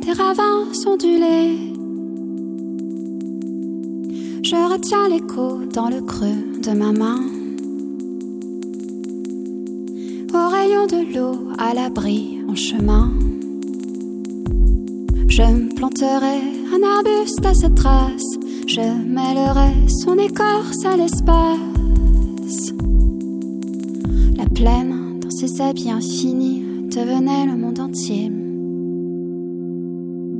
des ravins ondulés. Je retiens l'écho dans le creux de ma main. Au rayon de l'eau, à l'abri en chemin. Je me planterai un arbuste à sa trace. Je mêlerai son écorce à l'espace. La plaine, dans ses habits infinis, devenait le monde entier.